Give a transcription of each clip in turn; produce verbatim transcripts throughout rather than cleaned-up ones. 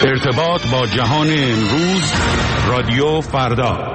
ارتباط با جهان امروز، رادیو فردا.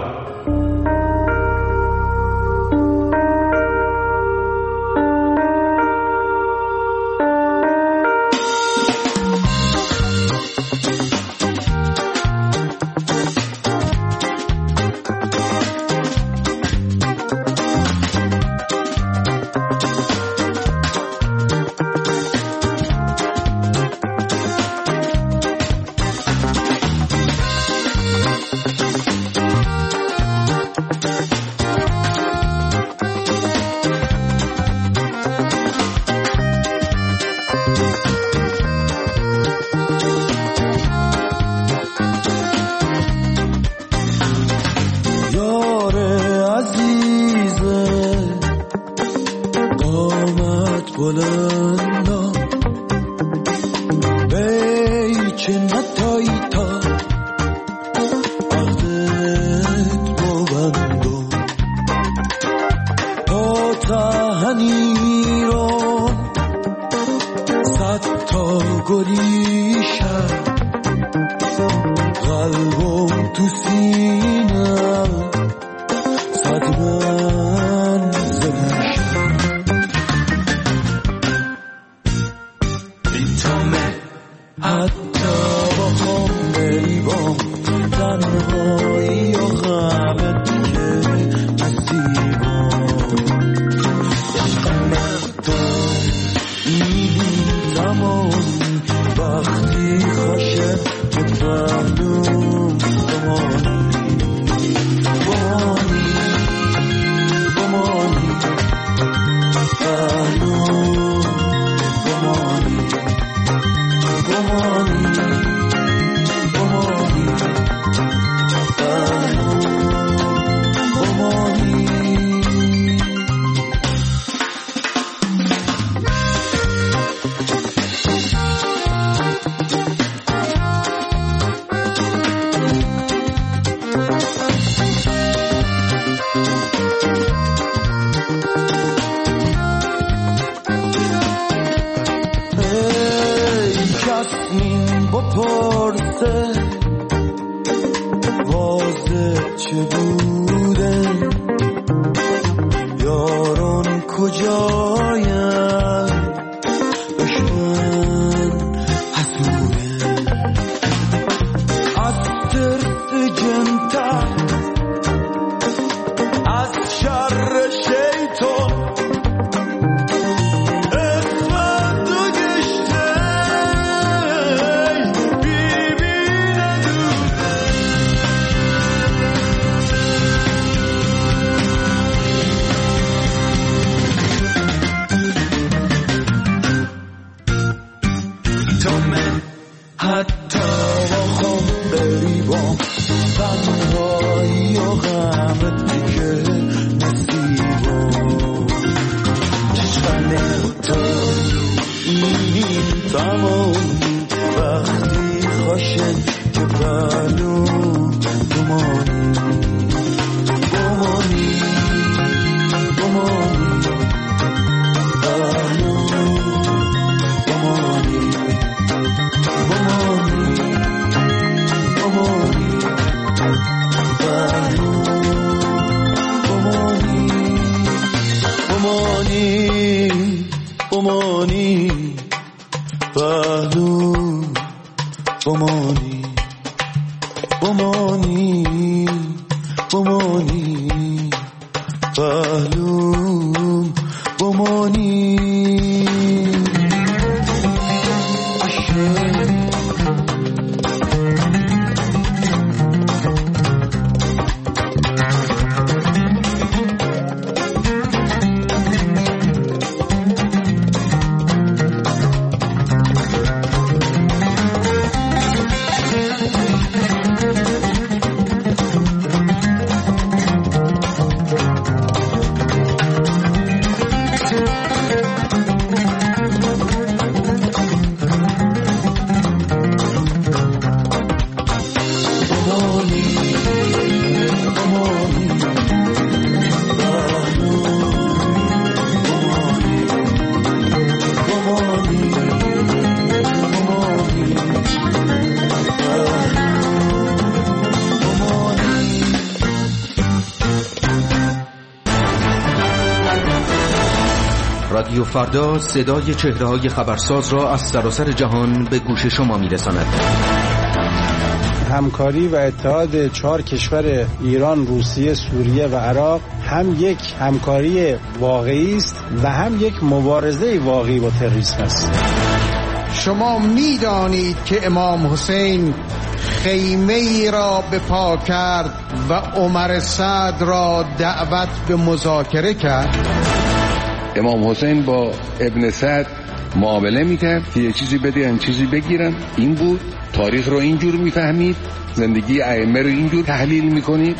رادیو فردا صدای چهره‌های خبرساز را از سراسر جهان به گوش شما می‌رساند. همکاری و اتحاد چهار کشور ایران، روسیه، سوریه و عراق هم یک همکاری واقعی است و هم یک مبارزه واقعی با تروریسم است. شما می‌دانید که امام حسین خیمه ای را به پا کرد و عمر سعد را دعوت به مذاکره کرد. امام حسین با ابن سعد معامله میکرد که یه چیزی بده یه چیزی بگیرن. این بود. تاریخ رو اینجور میفهمید، زندگی ائمه رو اینجور تحلیل میکنید.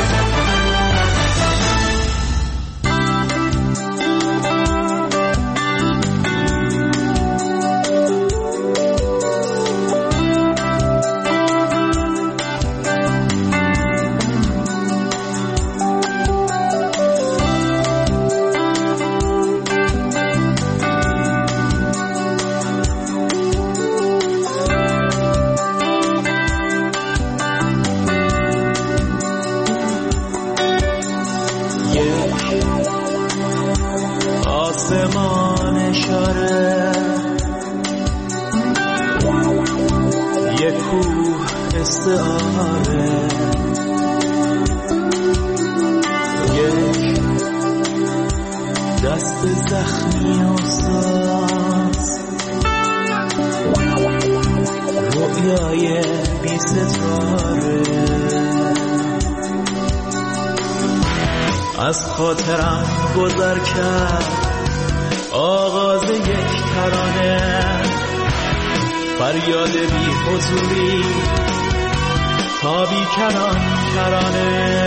آسمان اشاره یک کوه استعاره یک دست زخمی و ساز رویای بی ستاره از خاطرم گذر کرد آغاز یک ترانه فریاد بی حضوری تا بی کران کرانه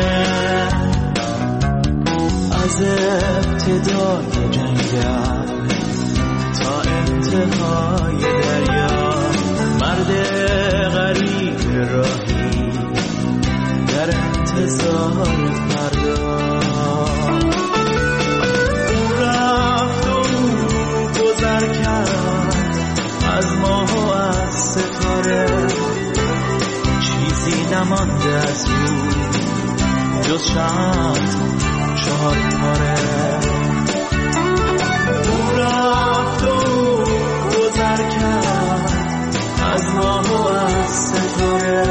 از ابتدای جنگل تا انتهای دریا مرد غریب راهی در انتظار فردا از ماه و از ستاره چیزی نمانده از او جز چند چهار تاره او رفت و گذر کرد از ماه و از ستاره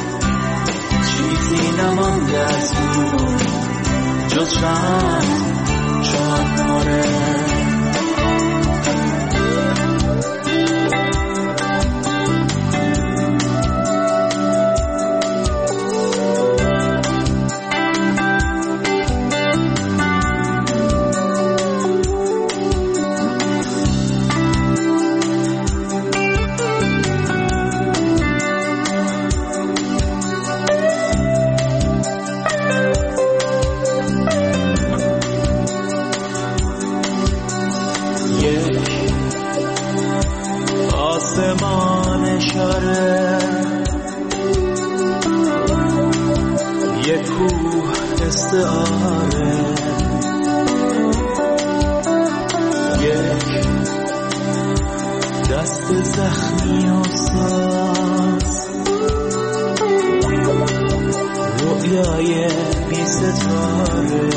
چیزی نمانده از او جز چند چهار تاره آسمان اشاره یک کوه استعاره یک دست زخمی و ساز رویای بی ستاره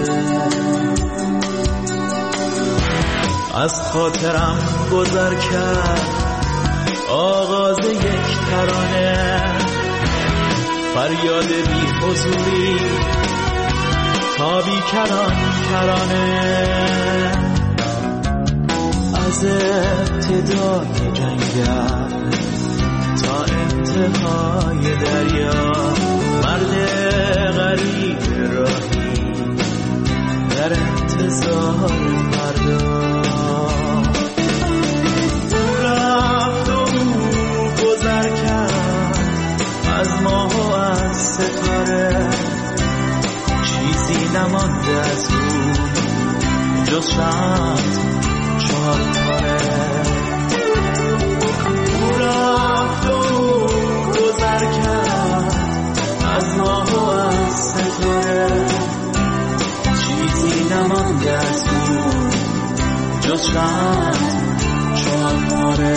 از خاطرم گذر کرد آغاز یک ترانه فریاد بی حضوری تا بی کران کرانه از ابتدای جنگل تا انتهای دریا مرد غریب راهی در انتظار فردا از ماه و از ستاره چیزی نمانده از او جز چند چهار تاره او رفت و گذر کرد از ماه و از ستاره چیزی نمانده از او جز چند چهار تاره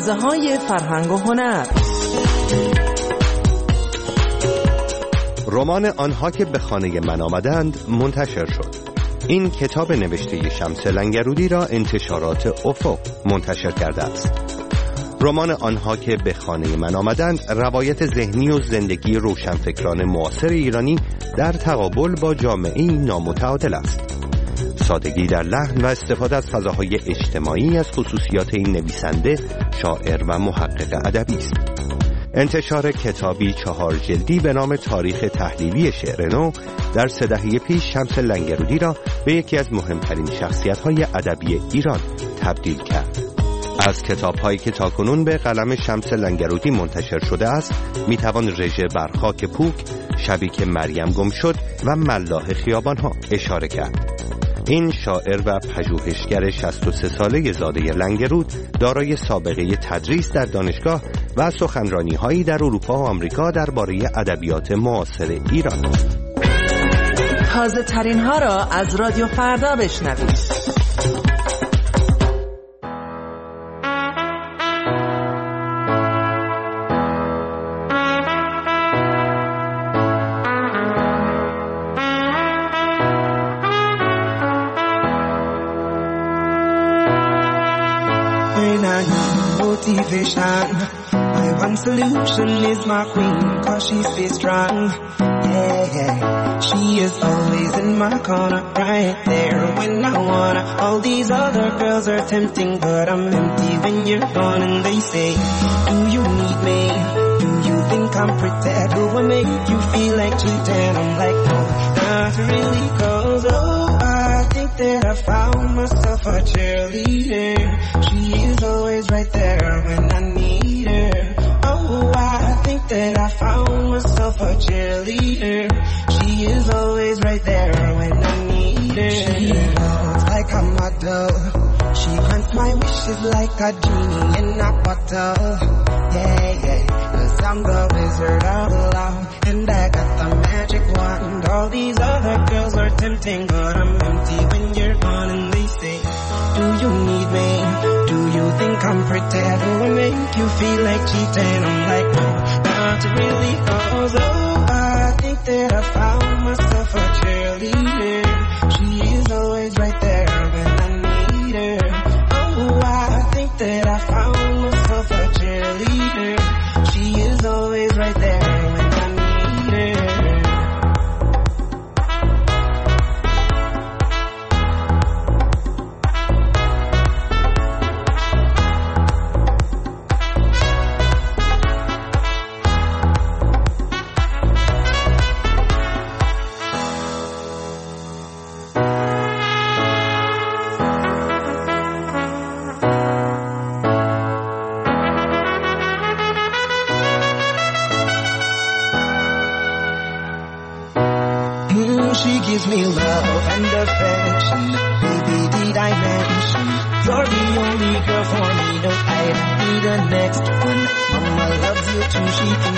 مغازه‌های فرهنگ و هنر. رمان آنها که به خانه من آمدند منتشر شد. این کتاب نوشته شمس لنگرودی را انتشارات افق منتشر کرده است. رمان آنها که به خانه من آمدند روایت ذهنی و زندگی روشنفکران معاصر ایرانی در تقابل با جامعه نامتعادل است. سادگی در لحن و استفاده از فضاهای اجتماعی از خصوصیات این نویسنده، شاعر و محقق ادبی است. انتشار کتابی چهار جلدی به نام تاریخ تحلیلی شعر نو در سه دهه پیش شمس لنگرودی را به یکی از مهمترین شخصیت‌های ادبی ایران تبدیل کرد. از کتاب‌هایی که تاکنون به قلم شمس لنگرودی منتشر شده است میتوان رژه بر خاک پوک، شبی که مریم گم شد و ملاح خیابان‌ها اشاره کرد. این شاعر و پژوهشگر شصت و سه ساله زاده لنگرود دارای سابقه تدریس در دانشگاه و سخنرانی‌هایی در اروپا و آمریکا درباره ادبیات معاصر ایران است. تازه ترین ها را از رادیو فردا بشنوید. Motivation. My one solution is my queen, cause she stays strong. Yeah, yeah. She is always in my corner, right there when I wanna. All these other girls are tempting, but I'm empty when you're gone. And they say, do you need me? Do you think I'm pretty? Do I make you feel like cheating? I'm like, no, not really, cause oh, I think that I found myself a cheerleader. She is always right there when I need her. Oh, I think that I found myself a cheerleader. She is always right there when I need her. She looks like a model. She grants my wishes like a genie in a bottle. Yeah, yeah, cause I'm the wizard of love, and I got the magic wand. All these other girls are tempting, but I'm empty when you're gone. And they say, do you need me? Do you think I'm pretty? Do I make you feel like cheating? I'm like, no, not really, cause oh, I think that I found myself a cheerleader. She is always right there when I need her. Oh, I think that I found myself a cheerleader. She is always right there when I need her. She gives me love and affection. Baby, did I mention you're the only girl for me? No, I don't need the next one. Mama loves you too. She thinks